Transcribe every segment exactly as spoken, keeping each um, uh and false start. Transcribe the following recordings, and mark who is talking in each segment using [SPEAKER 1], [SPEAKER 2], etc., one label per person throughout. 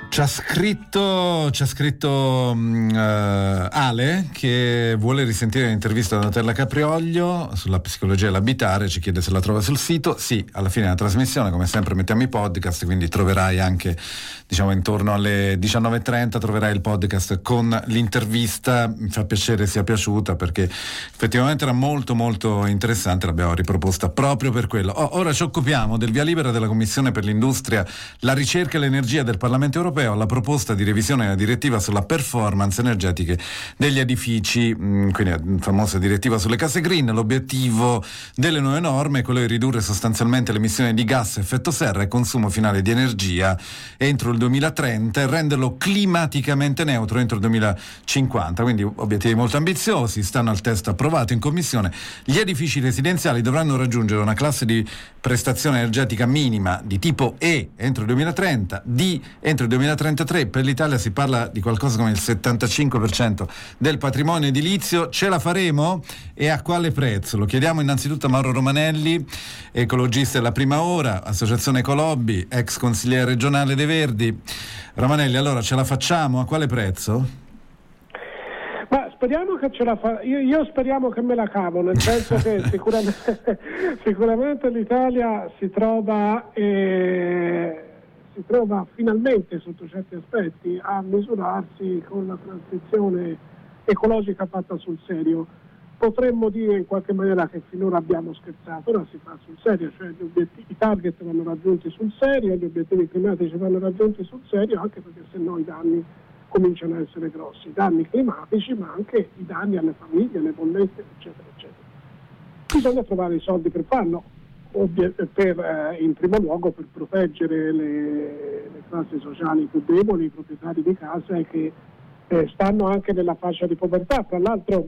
[SPEAKER 1] Ci ha scritto, ci ha scritto uh, Ale, che vuole risentire l'intervista da Donatella Caprioglio sulla psicologia dell'abitare, ci chiede se la trova sul sito. Sì, alla fine della trasmissione, come sempre, mettiamo i podcast, quindi troverai anche, diciamo, intorno alle diciannove e trenta troverai il podcast con l'intervista. Mi fa piacere sia piaciuta, perché effettivamente era molto molto interessante, l'abbiamo riproposta proprio per quello. Oh, ora ci occupiamo del via libera della Commissione per l'Industria, la ricerca e l'energia del Parlamento Europeo alla proposta di revisione della direttiva sulla performance energetiche degli edifici, quindi la famosa direttiva sulle case green. L'obiettivo delle nuove norme è quello di ridurre sostanzialmente le emissioni di gas a effetto serra e consumo finale di energia entro il duemilatrenta e renderlo climaticamente neutro entro il duemilacinquanta, quindi obiettivi molto ambiziosi. Stanno al testo approvato in Commissione. Gli edifici residenziali dovranno raggiungere una classe di prestazione energetica minima di tipo E entro il duemilatrenta, D entro il duemilatrentatré. Per l'Italia si parla di qualcosa come il settantacinque per cento del patrimonio edilizio. Ce la faremo? E a quale prezzo? Lo chiediamo innanzitutto a Mauro Romanelli, ecologista della Prima Ora, Associazione Ecolobby, ex consigliere regionale dei Verdi. Romanelli, allora ce la facciamo? A quale prezzo?
[SPEAKER 2] Ma speriamo che ce la fa. Io, io speriamo che me la cavo, nel senso che sicuramente, sicuramente l'Italia si trova eh, si trova finalmente sotto certi aspetti a misurarsi con la transizione ecologica fatta sul serio. Potremmo dire in qualche maniera che finora abbiamo scherzato, ora si fa sul serio, cioè gli obiettivi, i target vanno raggiunti sul serio, gli obiettivi climatici vanno raggiunti sul serio, anche perché se no i danni cominciano a essere grossi, i danni climatici, ma anche i danni alle famiglie, alle bollette, eccetera, eccetera. Bisogna trovare i soldi per farlo, per, eh, in primo luogo per proteggere le, le classi sociali più deboli, i proprietari di case che eh, stanno anche nella fascia di povertà. Tra l'altro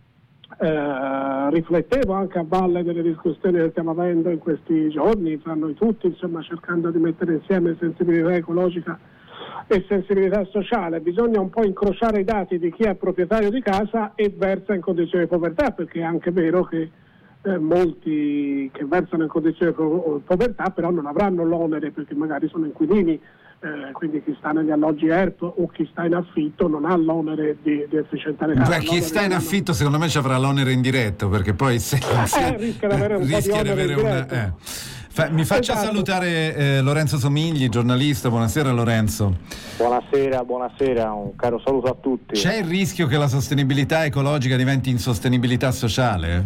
[SPEAKER 2] eh, riflettevo anche a valle delle discussioni che stiamo avendo in questi giorni, fra noi tutti, insomma, cercando di mettere insieme sensibilità ecologica e sensibilità sociale. Bisogna un po' incrociare i dati di chi è proprietario di casa e versa in condizioni di povertà, perché è anche vero che eh, molti che versano in condizioni di povertà però non avranno l'onere, perché magari sono inquilini, eh, quindi chi sta negli alloggi E R P o chi sta in affitto non ha l'onere di, di efficientare casa.
[SPEAKER 1] Beh, chi sta in affitto secondo me ci avrà l'onere indiretto, perché poi se,
[SPEAKER 2] eh, rischia di avere un
[SPEAKER 1] rischia
[SPEAKER 2] po' di onere
[SPEAKER 1] una, eh. Fa, mi faccia
[SPEAKER 2] esatto.
[SPEAKER 1] salutare eh, Lorenzo Somigli, giornalista. Buonasera Lorenzo.
[SPEAKER 3] Buonasera, buonasera, un caro saluto a tutti.
[SPEAKER 1] C'è il rischio che la sostenibilità ecologica diventi insostenibilità sociale?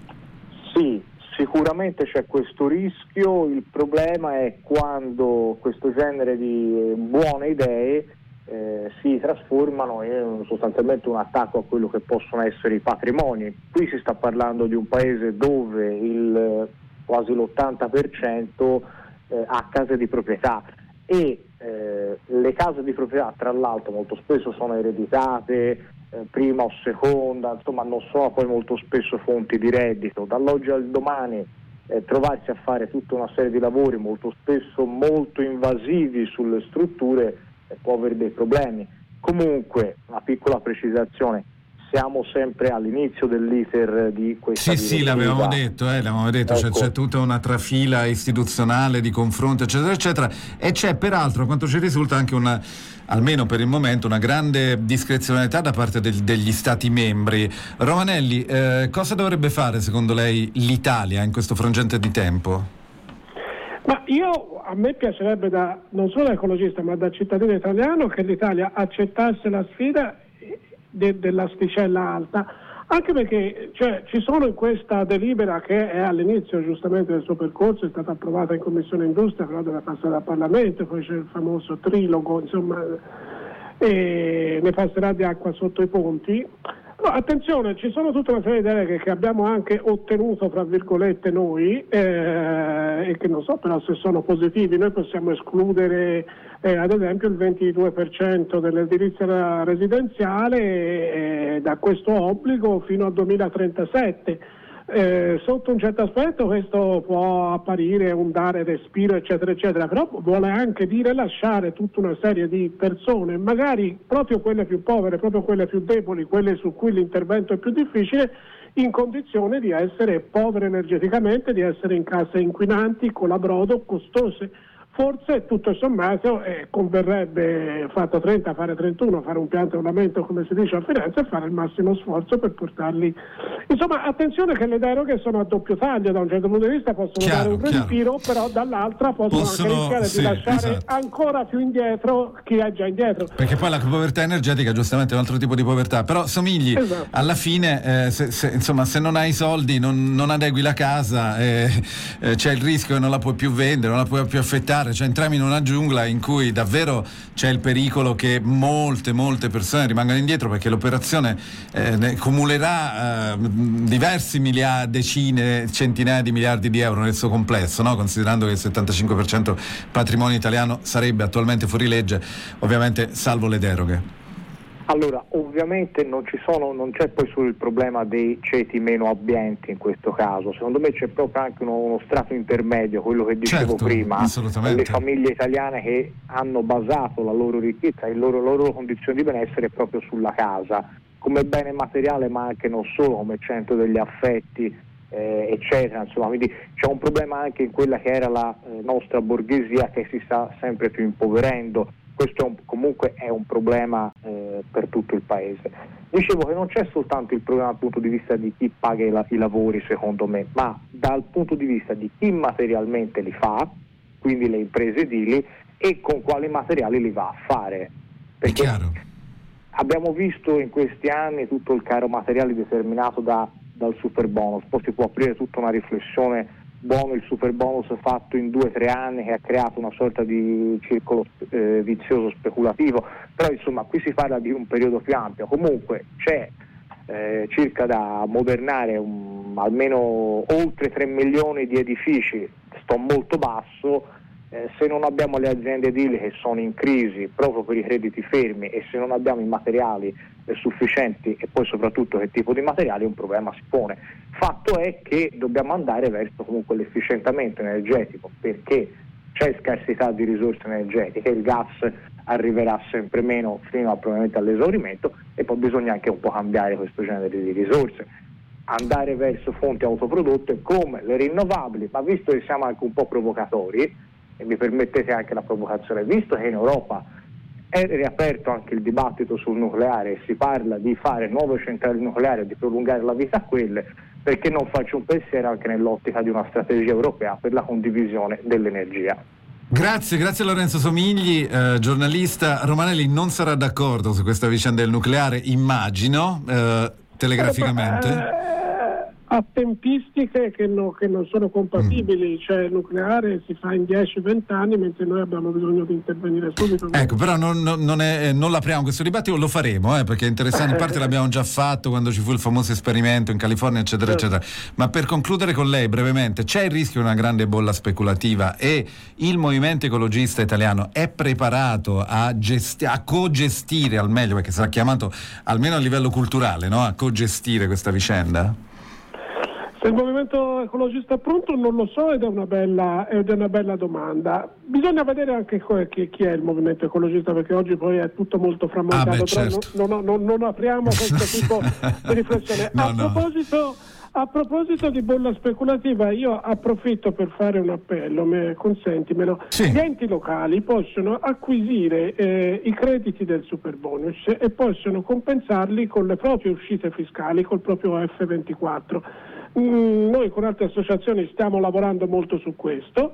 [SPEAKER 3] Sì, sicuramente c'è questo rischio. Il problema è quando questo genere di buone idee eh, si trasformano in sostanzialmente un attacco a quello che possono essere i patrimoni. Qui si sta parlando di un paese dove il quasi l'ottanta per cento eh, ha case di proprietà e eh, le case di proprietà tra l'altro molto spesso sono ereditate, eh, prima o seconda, insomma non sono poi molto spesso fonti di reddito. Dall'oggi al domani eh, trovarsi a fare tutta una serie di lavori molto spesso molto invasivi sulle strutture eh, può avere dei problemi. Comunque, una piccola precisazione: siamo sempre all'inizio dell'iter di questa
[SPEAKER 1] Sì,
[SPEAKER 3] direttiva.
[SPEAKER 1] sì, l'avevamo detto, eh, l'avevamo detto,
[SPEAKER 3] ecco.
[SPEAKER 1] cioè, c'è tutta una trafila istituzionale di confronto, eccetera, eccetera, e c'è peraltro, a quanto ci risulta, anche una, almeno per il momento, una grande discrezionalità da parte del, degli Stati membri. Romanelli, eh, cosa dovrebbe fare secondo lei l'Italia in questo frangente di tempo?
[SPEAKER 2] Ma io, a me piacerebbe, da non solo da ecologista ma da cittadino italiano, che l'Italia accettasse la sfida De, dell'asticella alta, anche perché cioè, ci sono in questa delibera che è all'inizio giustamente del suo percorso, è stata approvata in Commissione Industria, però deve passare al Parlamento, poi c'è il famoso trilogo, insomma, e ne passerà di acqua sotto i ponti. No, attenzione, ci sono tutta una serie di idee che, che abbiamo anche ottenuto, fra virgolette, noi, eh, e che non so però se sono positivi. Noi possiamo escludere eh, ad esempio il ventidue per cento dell'edilizia residenziale eh, da questo obbligo fino al duemilatrentasette. Eh, sotto un certo aspetto questo può apparire un dare respiro eccetera eccetera, però vuole anche dire lasciare tutta una serie di persone, magari proprio quelle più povere, proprio quelle più deboli, quelle su cui l'intervento è più difficile, in condizione di essere povere energeticamente, di essere in case inquinanti, colabrodo, costose. forse tutto sommato eh, converrebbe, fatto trenta, fare trentuno, fare un piano ornamento come si dice a Firenze e fare il massimo sforzo per portarli. Insomma, attenzione che le deroghe sono a doppio taglio, da un certo punto di vista possono
[SPEAKER 1] chiaro,
[SPEAKER 2] dare un respiro, però dall'altra possono, possono anche rischiare sì, di lasciare esatto. ancora più indietro chi è già indietro.
[SPEAKER 1] Perché poi la povertà energetica giustamente è un altro tipo di povertà, però Somigli esatto. alla fine eh, se, se, insomma se non hai soldi, non, non adegui la casa, eh, eh, c'è il rischio che non la puoi più vendere, non la puoi più affettare, cioè entriamo in una giungla in cui davvero c'è il pericolo che molte molte persone rimangano indietro, perché l'operazione eh, ne cumulerà eh, diversi miliardi, decine, centinaia di miliardi di euro nel suo complesso, no? Considerando che il settantacinque per cento patrimonio italiano sarebbe attualmente fuori legge, ovviamente salvo le deroghe.
[SPEAKER 3] Allora, ovviamente non ci sono, non c'è poi solo il problema dei ceti meno abbienti in questo caso, secondo me c'è proprio anche uno, uno strato intermedio, quello che dicevo
[SPEAKER 1] certo,
[SPEAKER 3] prima, le famiglie italiane che hanno basato la loro ricchezza e le loro, loro condizioni di benessere proprio sulla casa, come bene materiale ma anche non solo, come centro degli affetti, eh, eccetera, insomma, quindi c'è un problema anche in quella che era la eh, nostra borghesia che si sta sempre più impoverendo. Questo è un, comunque è un problema eh, per tutto il paese. Dicevo che non c'è soltanto il problema dal punto di vista di chi paga i, la, i lavori, secondo me, ma dal punto di vista di chi materialmente li fa, quindi le imprese edili, e con quali materiali li va a fare. Perché
[SPEAKER 1] è chiaro.
[SPEAKER 3] Abbiamo visto in questi anni tutto il caro materiale determinato da, dal super bonus, poi si può aprire tutta una riflessione. Buono il super bonus fatto in due o tre anni che ha creato una sorta di circolo eh, vizioso speculativo, però insomma qui si parla di un periodo più ampio. Comunque c'è eh, circa da modernare un, almeno oltre tre milioni di edifici, sto molto basso, eh, se non abbiamo le aziende edili che sono in crisi proprio per i crediti fermi e se non abbiamo i materiali eh, sufficienti e poi soprattutto che tipo di materiali, un problema si pone. Fatto è che dobbiamo andare verso comunque l'efficientamento energetico, perché c'è scarsità di risorse energetiche, il gas arriverà sempre meno fino a, probabilmente all'esaurimento, e poi bisogna anche un po' cambiare questo genere di risorse, andare verso fonti autoprodotte come le rinnovabili, ma visto che siamo anche un po' provocatori, e mi permettete anche la provocazione, visto che in Europa è riaperto anche il dibattito sul nucleare e si parla di fare nuove centrali nucleari e di prolungare la vita a quelle, perché non faccio un pensiero anche nell'ottica di una strategia europea per la condivisione dell'energia.
[SPEAKER 1] Grazie, grazie a Lorenzo Somigli, eh, giornalista. Romanelli non sarà d'accordo su questa vicenda del nucleare, immagino, eh, telegraficamente.
[SPEAKER 2] Eh, a tempistiche che, no, che non sono compatibili, mm. cioè il nucleare si fa in dieci venti anni mentre noi abbiamo bisogno di intervenire subito.
[SPEAKER 1] Ecco, però non, non, non, è, non l'apriamo questo dibattito, lo faremo, eh, perché è interessante, in parte l'abbiamo già fatto quando ci fu il famoso esperimento in California, eccetera, eccetera. Ma per concludere con lei brevemente, c'è il rischio di una grande bolla speculativa e il movimento ecologista italiano è preparato a, gesti- a co-gestire al meglio, perché sarà chiamato almeno a livello culturale, no? A co-gestire questa vicenda?
[SPEAKER 2] Se il movimento ecologista è pronto non lo so, ed è una bella, ed è una bella domanda. Bisogna vedere anche chi, chi è il movimento ecologista, perché oggi poi è tutto molto frammentato, ah beh, però certo. non, non, non, non apriamo questo tipo di riflessione. No, a, no. Proposito, a proposito di bolla speculativa, io approfitto per fare un appello, me, consentimelo. Sì. Gli enti locali possono acquisire eh, i crediti del superbonus e possono compensarli con le proprie uscite fiscali, col proprio F ventiquattro. Mm, noi con altre associazioni stiamo lavorando molto su questo,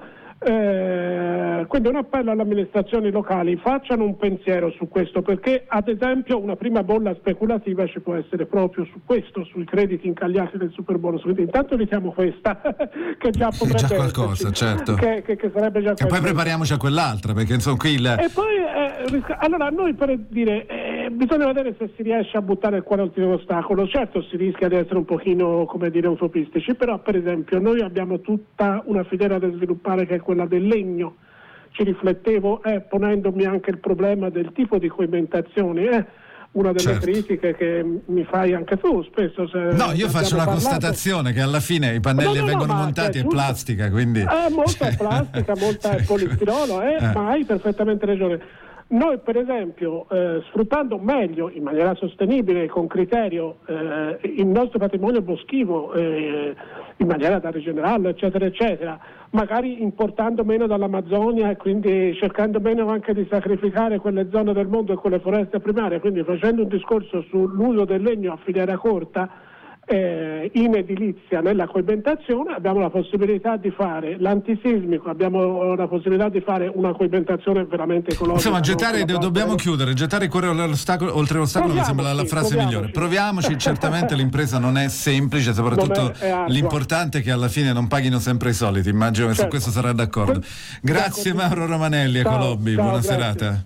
[SPEAKER 2] eh, quindi un appello alle amministrazioni locali: facciano un pensiero su questo, perché ad esempio una prima bolla speculativa ci può essere proprio su questo, sui crediti incagliati del superbonus. Quindi intanto evitiamo questa che già potrebbe
[SPEAKER 1] già qualcosa, esserci, certo.
[SPEAKER 2] che, che, che sarebbe già
[SPEAKER 1] e poi prepariamoci a quell'altra, perché insomma qui il...
[SPEAKER 2] e poi eh, allora noi per dire eh, bisogna vedere se si riesce a buttare il cuore oltre l'ostacolo. Certo, si rischia di essere un pochino, come dire, utopistici, però per esempio noi abbiamo tutta una filiera da sviluppare che è quella del legno. Ci riflettevo eh, ponendomi anche il problema del tipo di coibentazione, eh, una delle certo. critiche che mi fai anche tu spesso. Se
[SPEAKER 1] no, io faccio una parlato. constatazione che alla fine i pannelli no, no, vengono no, montati in plastica, quindi
[SPEAKER 2] eh, molta è plastica, molta è polistirolo, eh, eh. ma hai perfettamente ragione. Noi per esempio, eh, sfruttando meglio, in maniera sostenibile, con criterio, eh, il nostro patrimonio boschivo, eh, in maniera da rigenerarlo, eccetera, eccetera, magari importando meno dall'Amazzonia e quindi cercando meno anche di sacrificare quelle zone del mondo e quelle foreste primarie, quindi facendo un discorso sull'uso del legno a filiera corta eh, in edilizia nella coibentazione, abbiamo la possibilità di fare l'antisismico, abbiamo la possibilità di fare una coibentazione veramente ecologica.
[SPEAKER 1] Insomma, gettare, do, dobbiamo chiudere, gettare il cuore all'ostacolo, oltre l'ostacolo mi sembra la frase proviamoci. migliore. Proviamoci, certamente l'impresa non è semplice, soprattutto è, è l'importante è che alla fine non paghino sempre i soliti, immagino che certo. su questo sarà d'accordo. Grazie Mauro Romanelli, Ecolobby, buona grazie. serata.